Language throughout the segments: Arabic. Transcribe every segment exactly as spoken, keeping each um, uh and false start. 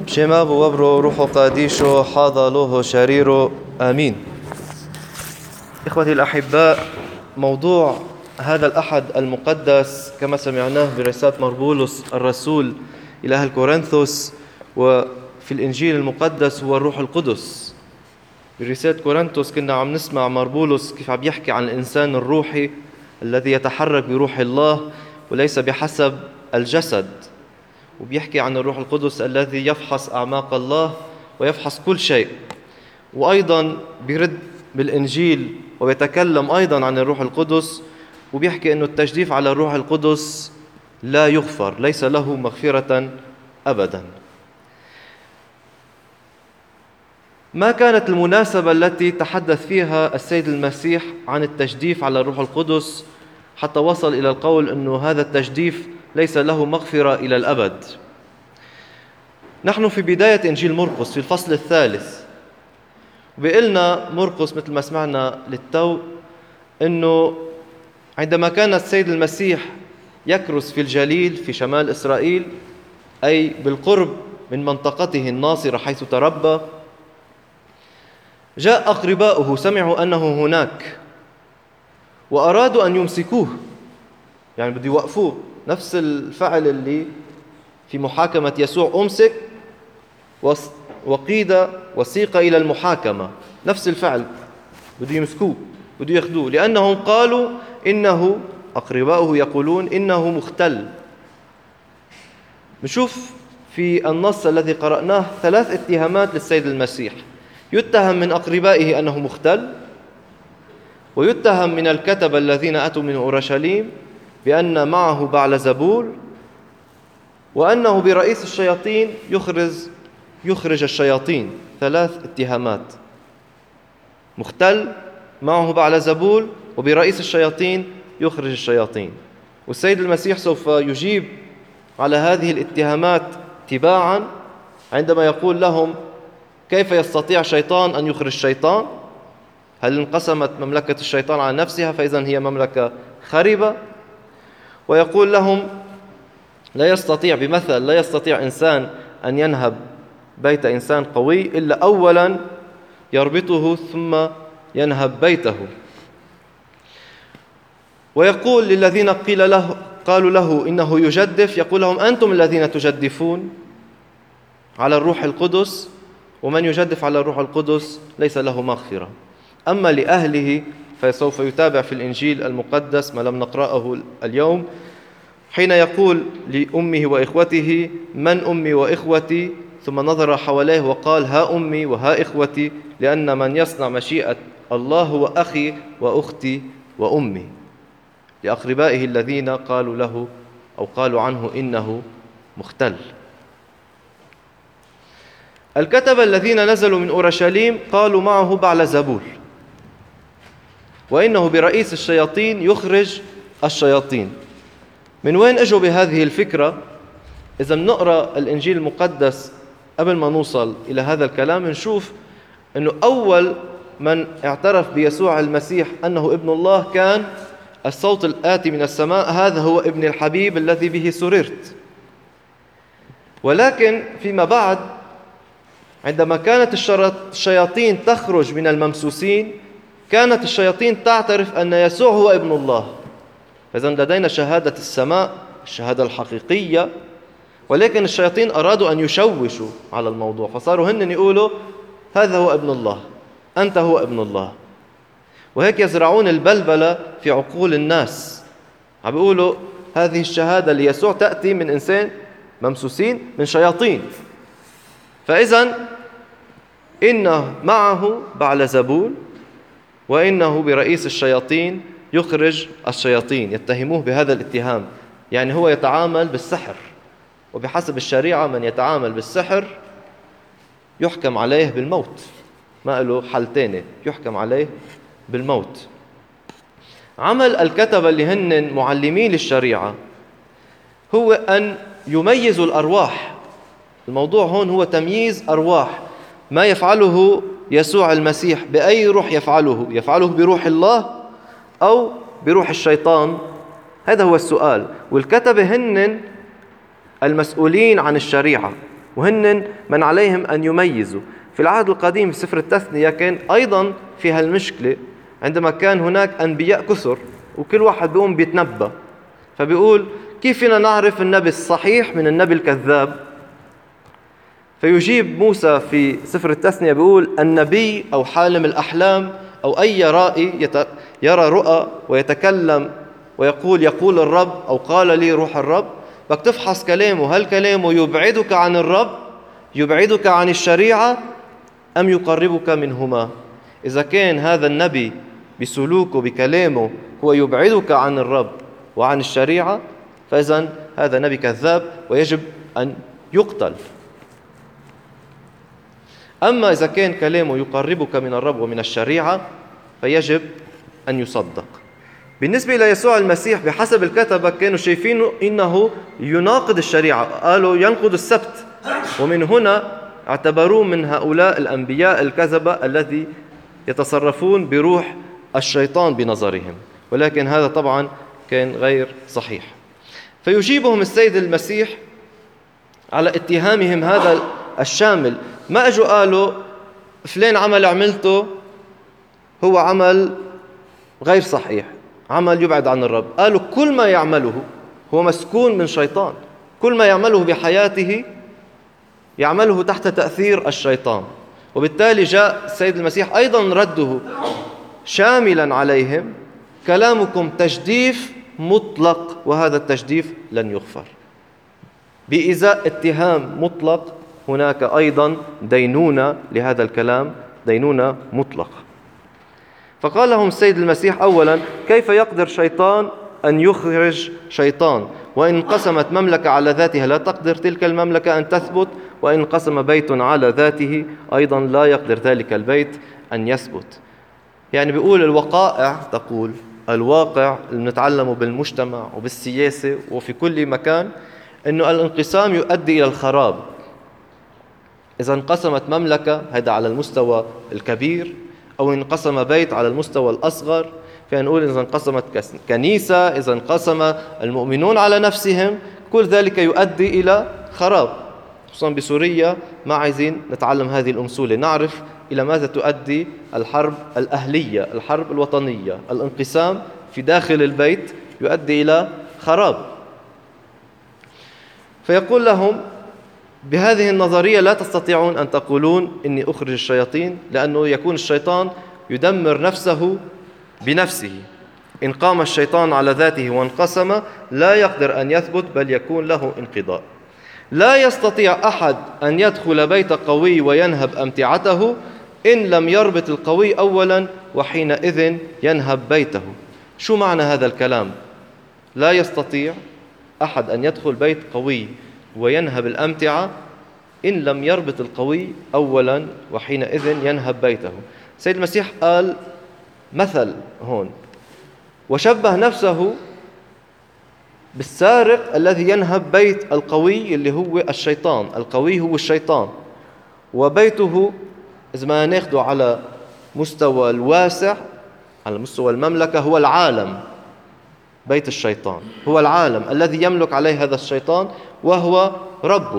شما وبرو روح قاديشو حاضلوه شريرو آمين. إخوتي الأحباء، موضوع هذا الأحد المقدس كما سمعناه برسالة مربولس الرسول إلى أهل كورنثوس وفي الإنجيل المقدس هو الروح القدس. برسالة كورنثوس كنا عم نسمع مربولس كيف عم يحكي عن الإنسان الروحي الذي يتحرك بروح الله وليس بحسب الجسد، وبيحكي عن الروح القدس الذي يفحص أعماق الله ويفحص كل شيء. وأيضا بيرد بالإنجيل ويتكلم أيضا عن الروح القدس وبيحكي أنه التجديف على الروح القدس لا يغفر، ليس له مغفرة أبدا. ما كانت المناسبة التي تحدث فيها السيد المسيح عن التجديف على الروح القدس حتى وصل إلى القول أنه هذا التجديف ليس له مغفرة إلى الأبد؟ نحن في بداية إنجيل مرقس في الفصل الثالث، وبيقلنا مرقس مثل ما سمعنا للتو أنه عندما كان السيد المسيح يكرس في الجليل في شمال إسرائيل، أي بالقرب من منطقته الناصرة حيث تربى، جاء أقرباؤه سمعوا أنه هناك وأرادوا أن يمسكوه، يعني بده يوقفوه. نفس الفعل اللي في محاكمة يسوع، أمسك وقيد وسيق إلى المحاكمة، نفس الفعل بده يمسكوه، بده ياخذوه، لأنهم قالوا إنه، أقرباؤه يقولون إنه مختل. نشوف في النص الذي قرأناه ثلاث اتهامات للسيد المسيح. يتهم من أقربائه أنه مختل، ويتهم من الكتبة الذين أتوا من أورشليم بأن معه بعلزبول، وأنه برئيس الشياطين يخرج يخرج الشياطين. ثلاث اتهامات: مختل، معه بعلزبول، وبرئيس الشياطين يخرج الشياطين. والسيد المسيح سوف يجيب على هذه الاتهامات تباعا عندما يقول لهم: كيف يستطيع شيطان أن يخرج شيطان؟ هل انقسمت مملكة الشيطان على نفسها فإذن هي مملكة خربة؟ ويقول لهم: لا يستطيع، بمثل، لا يستطيع إنسان أن ينهب بيت إنسان قوي إلا أولا يربطه ثم ينهب بيته. ويقول للذين قيل له قالوا له إنه يجدف، يقول لهم: أنتم الذين تجدفون على الروح القدس، ومن يجدف على الروح القدس ليس له مغفرة. أما لأهله فسوف يتابع في الإنجيل المقدس ما لم نقرأه اليوم، حين يقول لأمه وإخوته: من أمي وإخوتي؟ ثم نظر حواليه وقال: ها أمي وها إخوتي، لأن من يصنع مشيئة الله هو أخي وأختي وأمي. لأقربائه الذين قالوا له أو قالوا عنه إنه مختل. الكتبة الذين نزلوا من أورشليم قالوا معه بعلزبول، وإنه برئيس الشياطين يخرج الشياطين. من وين أجوا بهذه الفكرة؟ إذا نقرأ الإنجيل المقدس قبل ما نوصل إلى هذا الكلام نشوف أنه أول من اعترف بيسوع المسيح أنه ابن الله كان الصوت الآتي من السماء: هذا هو ابن الحبيب الذي به سررت. ولكن فيما بعد عندما كانت الشياطين تخرج من الممسوسين، كانت الشياطين تعترف أن يسوع هو ابن الله. فإذا لدينا شهادة السماء، الشهادة الحقيقية، ولكن الشياطين أرادوا أن يشوشوا على الموضوع، فصاروا هن يقولوا: هذا هو ابن الله، أنت هو ابن الله. وهيك يزرعون البلبلة في عقول الناس، عم بيقولوا هذه الشهادة ليسوع تأتي من إنسان ممسوسين من شياطين. فإذا إنه معه بعلزبول، وإنه برئيس الشياطين يخرج الشياطين. يتهموه بهذا الاتهام، يعني هو يتعامل بالسحر، وبحسب الشريعة من يتعامل بالسحر يحكم عليه بالموت، ما له حل تاني، يحكم عليه بالموت. عمل الكتبة اللي هن معلمين للشريعة هو أن يميزوا الأرواح. الموضوع هون هو تمييز أرواح. ما يفعله يسوع المسيح بأي روح يفعله؟ يفعله بروح الله أو بروح الشيطان؟ هذا هو السؤال. والكتبة هن المسؤولين عن الشريعة، وهن من عليهم أن يميزوا. في العهد القديم في سفر التثنية كان أيضا في هالمشكلة، عندما كان هناك أنبياء كثر وكل واحد بيقوم بيتنبأ، فبيقول كيف فينا نعرف النبي الصحيح من النبي الكذاب؟ فيجيب موسى في سفر التثنية بيقول النبي أو حالم الأحلام أو أي رائي يرى رؤى ويتكلم ويقول يقول الرب أو قال لي روح الرب، بدك تفحص كلامه، هل كلامه يبعدك عن الرب، يبعدك عن الشريعة، أم يقربك منهما؟ إذا كان هذا النبي بسلوكه بكلامه هو يبعدك عن الرب وعن الشريعة، فإذن هذا نبي كذاب ويجب أن يقتل. أما إذا كان كلامه يقربك من الرب ومن الشريعة فيجب أن يصدق. بالنسبة إلى يسوع المسيح بحسب الكتبة كانوا شايفينه إنه يناقض الشريعة، قالوا ينقض السبت، ومن هنا اعتبروه من هؤلاء الأنبياء الكذبة الذي يتصرفون بروح الشيطان بنظرهم، ولكن هذا طبعا كان غير صحيح. فيجيبهم السيد المسيح على اتهامهم هذا الشامل. ما أجوا قالوا فلان عمل عملته هو عمل غير صحيح، عمل يبعد عن الرب، قالوا كل ما يعمله هو مسكون من شيطان، كل ما يعمله بحياته يعمله تحت تأثير الشيطان. وبالتالي جاء السيد المسيح أيضا رده شاملا عليهم: كلامكم تجديف مطلق وهذا التجديف لن يغفر. بإزاء اتهام مطلق هناك أيضا دينونة لهذا الكلام، دينونة مطلق. فقال لهم السيد المسيح: أولا، كيف يقدر شيطان أن يخرج شيطان؟ وإن انقسمت مملكة على ذاتها لا تقدر تلك المملكة أن تثبت، وإن انقسم بيت على ذاته أيضا لا يقدر ذلك البيت أن يثبت. يعني بيقول الوقائع تقول، الواقع اللي نتعلمه بالمجتمع وبالسياسة وفي كل مكان، أنه الانقسام يؤدي إلى الخراب. إذا انقسمت مملكة هذا على المستوى الكبير، أو انقسم بيت على المستوى الأصغر، فنقول إذا انقسمت كنيسة، إذا انقسم المؤمنون على نفسهم، كل ذلك يؤدي إلى خراب. خصوصا بسوريا ما عايزين نتعلم هذه الأمثلة، نعرف إلى ماذا تؤدي الحرب الأهلية، الحرب الوطنية. الانقسام في داخل البيت يؤدي إلى خراب. فيقول لهم: بهذه النظرية لا تستطيعون أن تقولون إني أخرج الشياطين، لأنه يكون الشيطان يدمر نفسه بنفسه. إن قام الشيطان على ذاته وانقسم لا يقدر أن يثبت، بل يكون له انقضاء. لا يستطيع أحد أن يدخل بيت قوي وينهب أمتعته إن لم يربط القوي أولا، وحينئذ ينهب بيته. شو معنى هذا الكلام؟ لا يستطيع أحد أن يدخل بيت قوي وينهب الأمتعة إن لم يربط القوي أولا، وحينئذ ينهب بيته. سيد المسيح قال مثل هون، وشبه نفسه بالسارق الذي ينهب بيت القوي اللي هو الشيطان. القوي هو الشيطان، وبيته إذا ما ناخده على مستوى الواسع، على مستوى المملكة، هو العالم. بيت الشيطان هو العالم الذي يملك عليه هذا الشيطان، وهو ربه،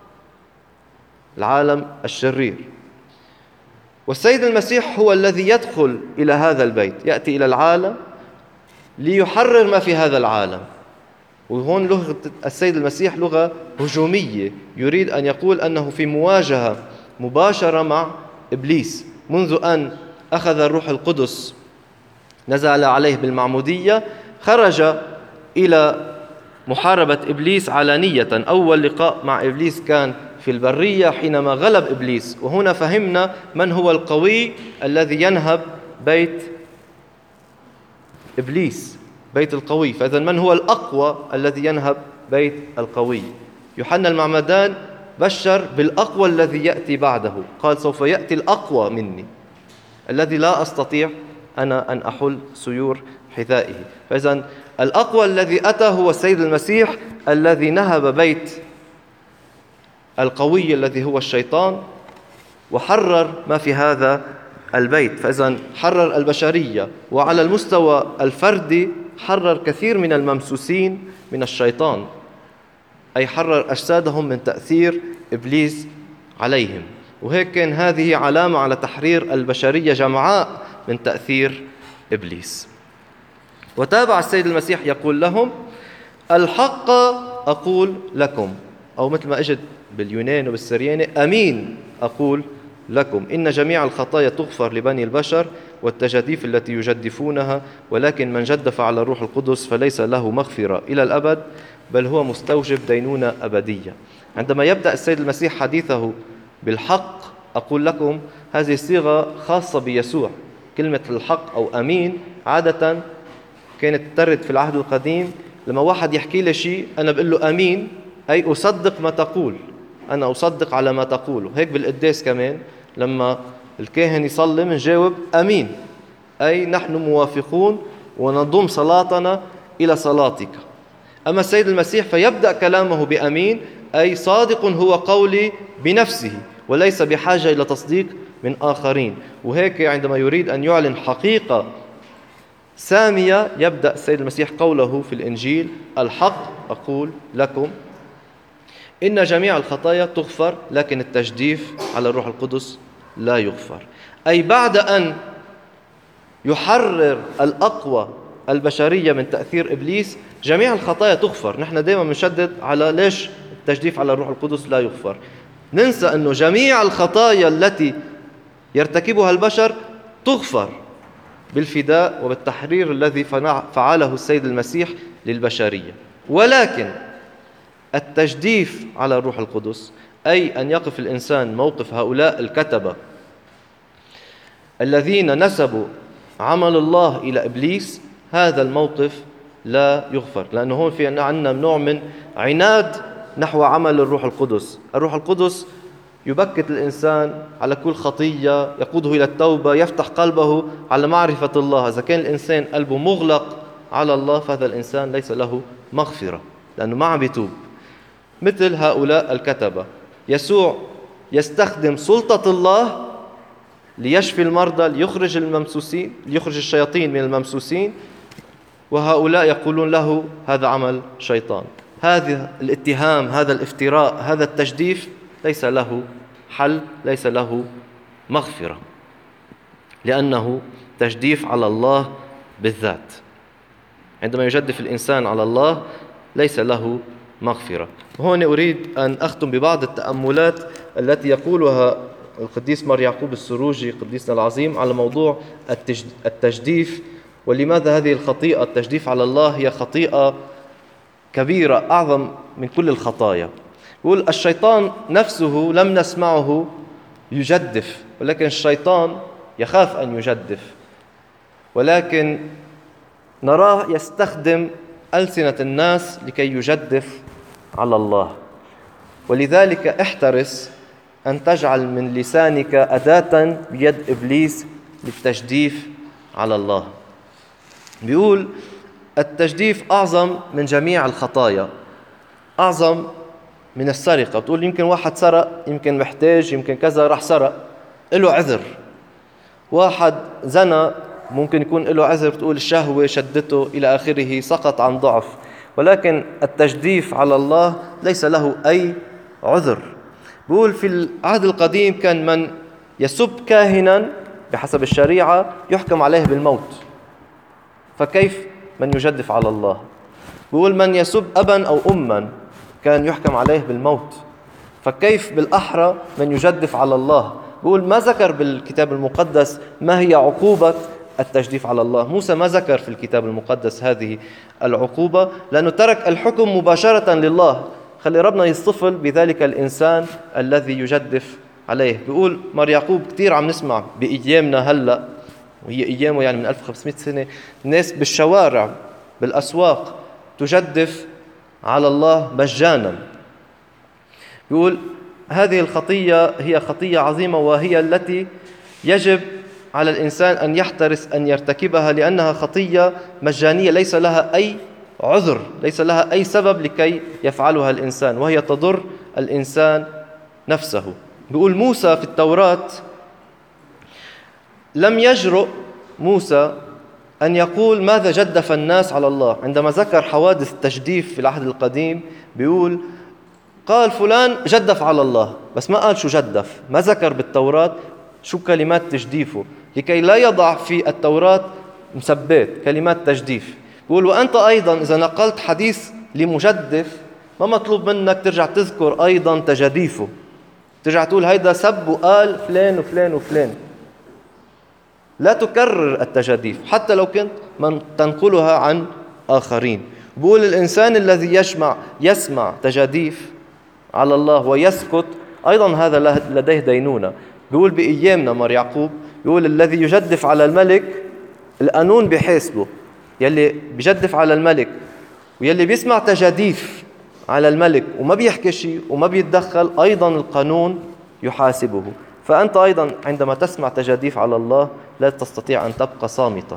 العالم الشرير. والسيد المسيح هو الذي يدخل إلى هذا البيت، يأتي إلى العالم ليحرر ما في هذا العالم. وهون لغة السيد المسيح لغة هجومية، يريد أن يقول أنه في مواجهة مباشرة مع إبليس. منذ أن أخذ الروح القدس نزل عليه بالمعمودية، خرج إلى محاربة إبليس علانية. أول لقاء مع إبليس كان في البرية حينما غلب إبليس، وهنا فهمنا من هو القوي الذي ينهب بيت إبليس، بيت القوي. فإذا من هو الأقوى الذي ينهب بيت القوي؟ يوحنا المعمدان بشر بالأقوى الذي يأتي بعده، قال: سوف يأتي الأقوى مني الذي لا أستطيع أنا أن أحل سيور حذائه. فإذا الأقوى الذي أتى هو السيد المسيح الذي نهب بيت القوي الذي هو الشيطان، وحرر ما في هذا البيت. فإذا حرر البشرية، وعلى المستوى الفردي حرر كثير من الممسوسين من الشيطان، أي حرر أجسادهم من تأثير إبليس عليهم. وهيك كان هذه علامة على تحرير البشرية جمعاء من تأثير إبليس. وتابع السيد المسيح يقول لهم: الحق أقول لكم، أو مثل ما أجد باليونان وبالسرياني: أمين أقول لكم، إن جميع الخطايا تغفر لبني البشر والتجاديف التي يجدفونها، ولكن من جدف على الروح القدس فليس له مغفرة إلى الأبد، بل هو مستوجب دينونة أبدية. عندما يبدأ السيد المسيح حديثه بالحق أقول لكم، هذه صيغة خاصة بيسوع. كلمة الحق أو أمين عادة كانت ترد في العهد القديم. لما واحد يحكي لي شيء أنا بقول له أمين، أي أصدق ما تقول، أنا أصدق على ما تقوله. هيك بالقداس كمان لما الكاهن يصلي منجاوب أمين، أي نحن موافقون ونضم صلاتنا إلى صلاتك. أما السيد المسيح فيبدأ كلامه بأمين، أي صادق هو قولي بنفسه وليس بحاجة إلى تصديق من آخرين. وهيك عندما يريد أن يعلن حقيقة سامية يبدأ السيد المسيح قوله في الإنجيل: الحق أقول لكم إن جميع الخطايا تغفر، لكن التجديف على الروح القدس لا يغفر. أي بعد أن يحرر الأقوى البشرية من تأثير إبليس جميع الخطايا تغفر. نحن دائما بنشدد على ليش التجديف على الروح القدس لا يغفر، ننسى أنه جميع الخطايا التي يرتكبها البشر تغفر بالفداء وبالتحرير الذي فعله السيد المسيح للبشرية. ولكن التجديف على الروح القدس، أي أن يقف الإنسان موقف هؤلاء الكتبة الذين نسبوا عمل الله إلى إبليس، هذا الموقف لا يغفر، لأنه هون في عندنا نوع من عناد نحو عمل الروح القدس. الروح القدس يبكت الإنسان على كل خطية، يقوده إلى التوبة، يفتح قلبه على معرفة الله. إذا كان الإنسان قلبه مغلق على الله فهذا الإنسان ليس له مغفرة، لأنه ما عم يتوب. مثل هؤلاء الكتبة يسوع يستخدم سلطة الله ليشفي المرضى، ليخرج الممسوسين، ليخرج الشياطين من الممسوسين، وهؤلاء يقولون له هذا عمل شيطان. هذا الاتهام، هذا الافتراء، هذا التجديف ليس له حل، ليس له مغفرة، لأنه تجديف على الله بالذات. عندما يجدف الإنسان على الله ليس له مغفرة. وهنا أريد أن أختم ببعض التأملات التي يقولها القديس مار يعقوب السروجي قديسنا العظيم على موضوع التجديف، ولماذا هذه الخطيئة التجديف على الله هي خطيئة كبيرة أعظم من كل الخطايا. يقول: الشيطان نفسه لم نسمعه يجدف، ولكن الشيطان يخاف أن يجدف، ولكن نراه يستخدم ألسنة الناس لكي يجدف على الله. ولذلك احترس أن تجعل من لسانك أداة بيد إبليس للتجديف على الله. بيقول التجديف أعظم من جميع الخطايا، أعظم من السرقة. بتقول يمكن واحد سرق، يمكن محتاج، يمكن كذا، راح سرق، له عذر. واحد زنى، ممكن يكون له عذر، بتقول الشهوة شدته إلى آخره، سقط عن ضعف. ولكن التجديف على الله ليس له أي عذر. بيقول في العهد القديم كان من يسب كاهنا بحسب الشريعة يحكم عليه بالموت، فكيف من يجدف على الله؟ بيقول من يسب أبا أو أما كان يحكم عليه بالموت، فكيف بالأحرى من يجدف على الله؟ بيقول ما ذكر بالكتاب المقدس ما هي عقوبة التجديف على الله. موسى ما ذكر في الكتاب المقدس هذه العقوبة، لأنه ترك الحكم مباشرة لله. خلي ربنا يصطفل بذلك الإنسان الذي يجدف عليه. بيقول مار يعقوب كتير عم نسمع بأيامنا هلأ، وهي أيامه يعني من ألف وخمسمائة سنة، الناس بالشوارع بالأسواق تجدف على الله مجانا. يقول هذه الخطية هي خطية عظيمة، وهي التي يجب على الإنسان أن يحترس أن يرتكبها، لأنها خطية مجانية ليس لها أي عذر، ليس لها أي سبب لكي يفعلها الإنسان، وهي تضر الإنسان نفسه. بيقول موسى في التوراة لم يجرؤ موسى أن يقول ماذا جدف الناس على الله. عندما ذكر حوادث التجديف في العهد القديم بيقول قال فلان جدف على الله، بس ما قال شو جدف، ما ذكر بالتوراة شو كلمات تجديفه، لكي لا يضع في التوراة مسبات كلمات تجديف. بيقول وأنت أيضا إذا نقلت حديث لمجدف ما مطلوب منك ترجع تذكر أيضا تجديفه، ترجع تقول هيدا سب وقال فلان وفلان وفلان. لا تكرر التجديف حتى لو كنت من تنقلها عن آخرين. بيقول الإنسان الذي يسمع يسمع تجديف على الله ويسكت أيضا هذا لديه دينونة. بيقول بأيامنا مار يعقوب بيقول الذي يجدف على الملك القانون بحاسبه، يلي بيجدف على الملك ويلي بيسمع تجديف على الملك وما بيحكي شيء وما بيتدخل أيضا القانون يحاسبه. فأنت أيضا عندما تسمع تجديف على الله لا تستطيع أن تبقى صامتا.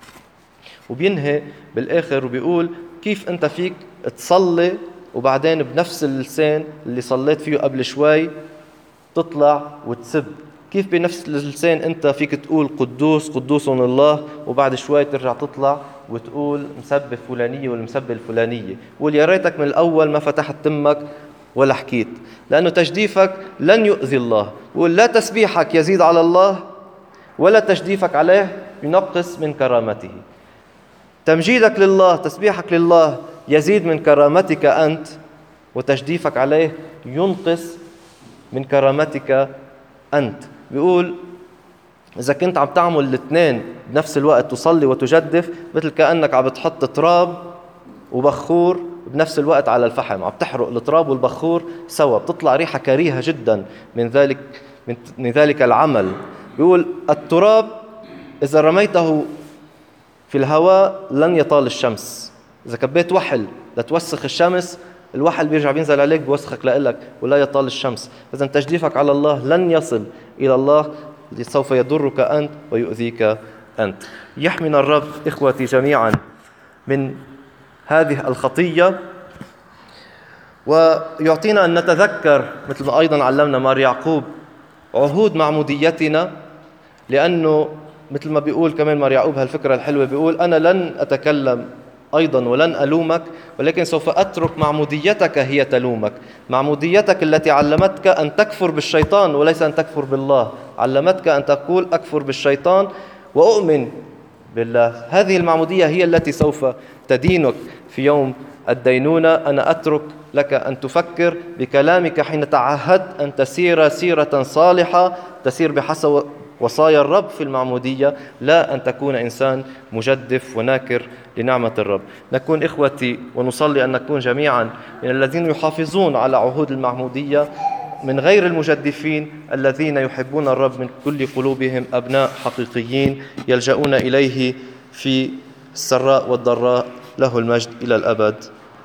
وبينهي بالآخر وبيقول كيف أنت فيك تصلي وبعدين بنفس اللسان اللي صليت فيه قبل شوي تطلع وتسب، كيف بنفس اللسان أنت فيك تقول قدوس قدوس الله وبعد شوي ترجع تطلع وتقول مسب فلانية والمسب الفلانية. قول يا ريتك من الأول ما فتحت تمك ولا حكيت، لأنه تجديفك لن يؤذي الله. قول لا تسبيحك يزيد على الله ولا تجديفك عليه ينقص من كرامته. تمجيدك لله تسبيحك لله يزيد من كرامتك أنت، وتجديفك عليه ينقص من كرامتك أنت. بيقول إذا كنت عم تعمل الاثنين بنفس الوقت تصلي وتجدف مثل كأنك عم بتحط تراب وبخور بنفس الوقت على الفحم، عم تحرق التراب والبخور سوا، بتطلع ريحة كريهة جدا من ذلك من ذلك العمل. بيقول التراب إذا رميته في الهواء لن يطال الشمس، إذا كبيت وحل لتوسخ الشمس الوحل بيرجع بينزل عليك بوسخك لإلك ولا يطال الشمس. إذا تجديفك على الله لن يصل إلى الله، سوف يضرك أنت ويؤذيك أنت. يحمينا الرب إخوتي جميعا من هذه الخطية، ويعطينا أن نتذكر مثل ما أيضا علمنا مار يعقوب عهود معموديتنا، لأنه مثل ما بيقول كمان مار يعقوب هالفكرة الحلوة، بيقول أنا لن أتكلم أيضا ولن ألومك، ولكن سوف أترك معموديتك هي تلومك. معموديتك التي علمتك أن تكفر بالشيطان وليس أن تكفر بالله، علمتك أن تقول أكفر بالشيطان وأؤمن بالله. هذه المعمودية هي التي سوف تدينك في يوم الدينونة. أنا أترك لك أن تفكر بكلامك حين تعهدت أن تسير سيرة صالحة تسير بحسب وصايا الرب في المعمودية، لا أن تكون إنسان مجدف وناكر لنعمة الرب. نكون إخوتي ونصلي أن نكون جميعا من الذين يحافظون على عهود المعمودية، من غير المجدفين الذين يحبون الرب من كل قلوبهم، أبناء حقيقيين يلجؤون إليه في السراء والضراء. له المجد إلى الأبد.